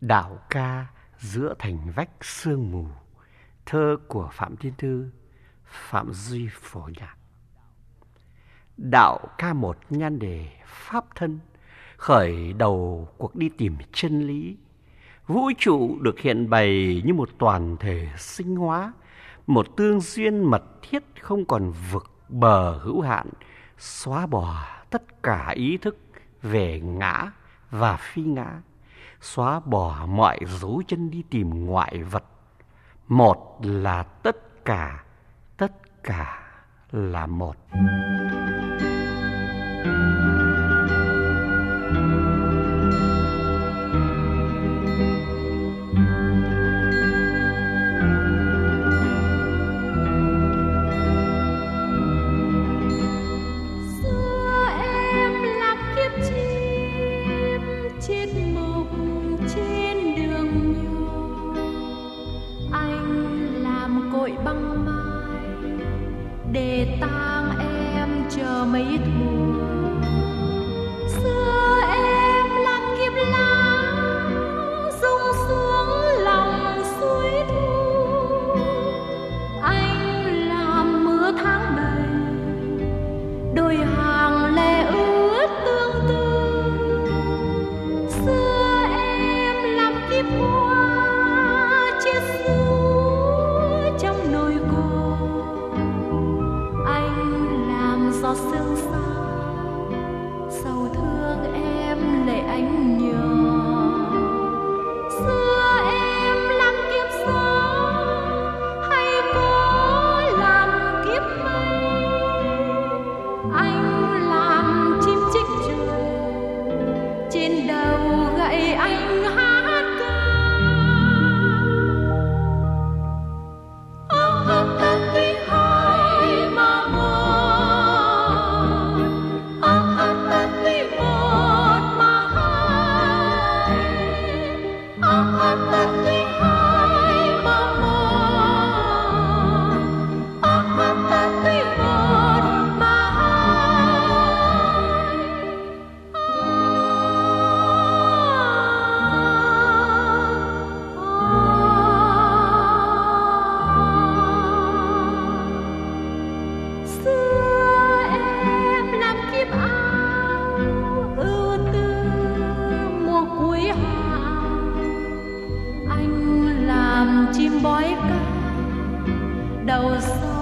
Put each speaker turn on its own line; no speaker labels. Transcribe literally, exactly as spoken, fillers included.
Đạo ca giữa thành vách sương mù. Thơ của Phạm Thiên Thư, Phạm Duy Phổ nhạc. Đạo ca một nhan đề pháp thân, khởi đầu cuộc đi tìm chân lý. Vũ trụ được hiện bày như một toàn thể sinh hóa, một tương duyên mật thiết không còn vực bờ hữu hạn, xóa bỏ tất cả ý thức về ngã và phi ngã, xóa bỏ mọi dấu chân đi tìm ngoại vật. Một là tất cả, tất cả là một.
Để tang em chờ mấy thuở. Xưa em làm kiếp lá rung xuống lòng suối thu. Anh làm mưa tháng đầy, đôi hàng lệ ướt tương tư. Xưa em làm kiếp hoa chia sữa trong nồi cồn. Gió sương xa sầu thương em lệ anh nhớ. Xưa em làm kiếp gió hay có làm kiếp mây. Anh làm chim chích trời, trên đầu gậy anh hát ca. Oh, oh, oh, tuy hai mà một. Chim bói ca đầu